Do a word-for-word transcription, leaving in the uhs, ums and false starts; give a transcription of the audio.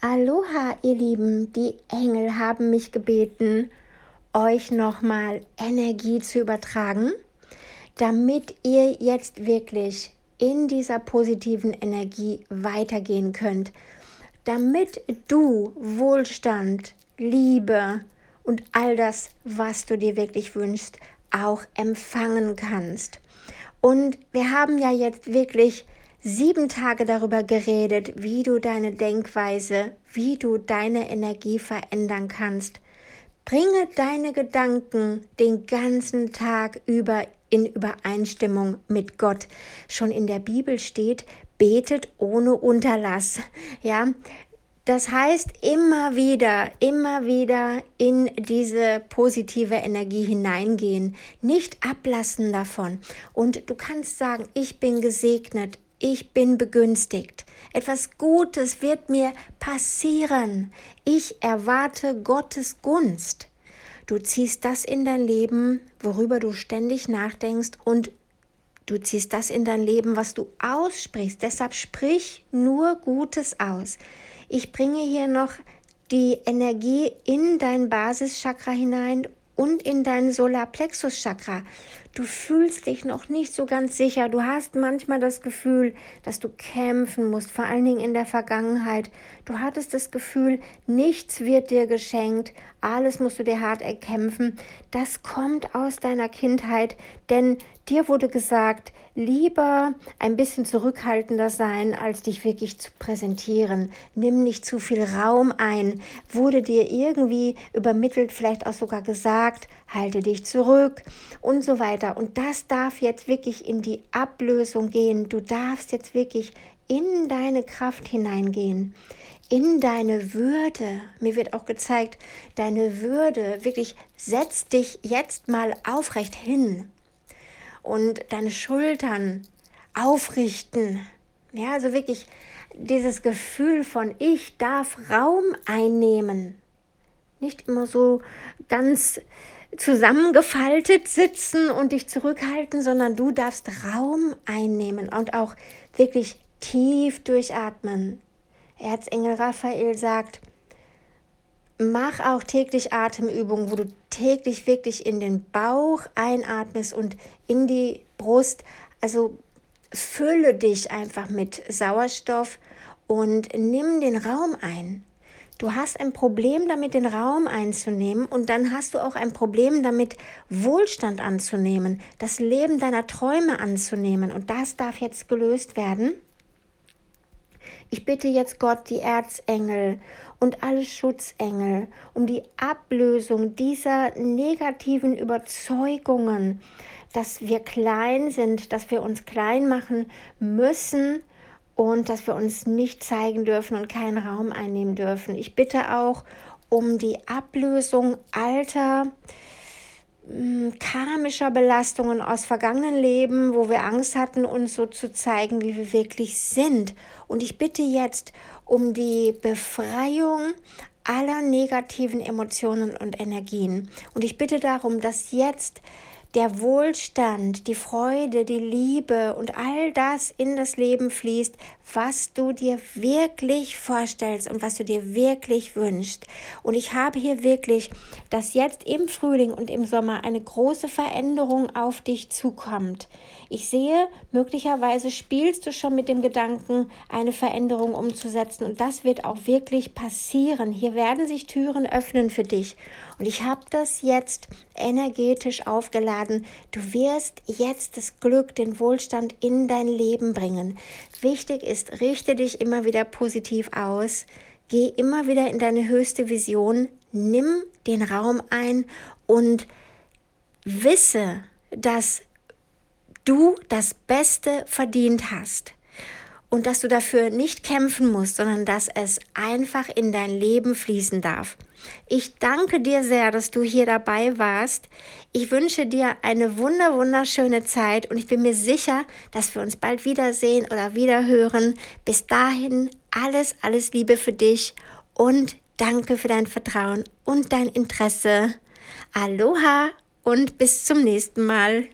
Aloha, ihr Lieben, die Engel haben mich gebeten, euch nochmal Energie zu übertragen, damit ihr jetzt wirklich in dieser positiven Energie weitergehen könnt, damit du Wohlstand, Liebe und all das, was du dir wirklich wünschst, auch empfangen kannst. Und wir haben ja jetzt wirklich sieben Tage darüber geredet, wie du deine Denkweise, wie du deine Energie verändern kannst. Bringe deine Gedanken den ganzen Tag über in Übereinstimmung mit Gott. Schon in der Bibel steht, betet ohne Unterlass. Ja, das heißt, immer wieder, immer wieder in diese positive Energie hineingehen, nicht ablassen davon. Und du kannst sagen, ich bin gesegnet, ich bin begünstigt. Etwas Gutes wird mir passieren. Ich erwarte Gottes Gunst. Du ziehst das in dein Leben, worüber du ständig nachdenkst, und du ziehst das in dein Leben, was du aussprichst. Deshalb sprich nur Gutes aus. Ich bringe hier noch die Energie in dein Basischakra hinein und in dein Solarplexuschakra. Du fühlst dich noch nicht so ganz sicher. Du hast manchmal das Gefühl, dass du kämpfen musst, vor allen Dingen in der Vergangenheit. Du hattest das Gefühl, nichts wird dir geschenkt, alles musst du dir hart erkämpfen. Das kommt aus deiner Kindheit, denn dir wurde gesagt, lieber ein bisschen zurückhaltender sein, als dich wirklich zu präsentieren. Nimm nicht zu viel Raum ein. Wurde dir irgendwie übermittelt, vielleicht auch sogar gesagt, halte dich zurück und so weiter. Und das darf jetzt wirklich in die Ablösung gehen. Du darfst jetzt wirklich in deine Kraft hineingehen, in deine Würde. Mir wird auch gezeigt, deine Würde, wirklich setz dich jetzt mal aufrecht hin und deine Schultern aufrichten. Ja, also wirklich dieses Gefühl von ich darf Raum einnehmen. Nicht immer so ganz zusammengefaltet sitzen und dich zurückhalten, sondern du darfst Raum einnehmen und auch wirklich tief durchatmen. Erzengel Raphael sagt, mach auch täglich Atemübungen, wo du täglich wirklich in den Bauch einatmest und in die Brust. Also fülle dich einfach mit Sauerstoff und nimm den Raum ein. Du hast ein Problem damit, den Raum einzunehmen, und dann hast du auch ein Problem damit, Wohlstand anzunehmen, das Leben deiner Träume anzunehmen. Und das darf jetzt gelöst werden. Ich bitte jetzt Gott, die Erzengel und alle Schutzengel um die Ablösung dieser negativen Überzeugungen, dass wir klein sind, dass wir uns klein machen müssen und dass wir uns nicht zeigen dürfen und keinen Raum einnehmen dürfen. Ich bitte auch um die Ablösung alter karmischer Belastungen aus vergangenen Leben, wo wir Angst hatten, uns so zu zeigen, wie wir wirklich sind. Und ich bitte jetzt um die Befreiung aller negativen Emotionen und Energien. Und ich bitte darum, dass jetzt der Wohlstand, die Freude, die Liebe und all das in das Leben fließt, was du dir wirklich vorstellst und was du dir wirklich wünschst. Und ich habe hier wirklich, dass jetzt im Frühling und im Sommer eine große Veränderung auf dich zukommt. Ich sehe, möglicherweise spielst du schon mit dem Gedanken, eine Veränderung umzusetzen, und das wird auch wirklich passieren. Hier werden sich Türen öffnen für dich. Und ich habe das jetzt energetisch aufgeladen. Du wirst jetzt das Glück, den Wohlstand in dein Leben bringen. Wichtig ist, richte dich immer wieder positiv aus. Geh immer wieder in deine höchste Vision. Nimm den Raum ein und wisse, dass du das Beste verdient hast. Und dass du dafür nicht kämpfen musst, sondern dass es einfach in dein Leben fließen darf. Ich danke dir sehr, dass du hier dabei warst. Ich wünsche dir eine wunder, wunderschöne Zeit, und ich bin mir sicher, dass wir uns bald wiedersehen oder wiederhören. Bis dahin alles, alles Liebe für dich und danke für dein Vertrauen und dein Interesse. Aloha und bis zum nächsten Mal.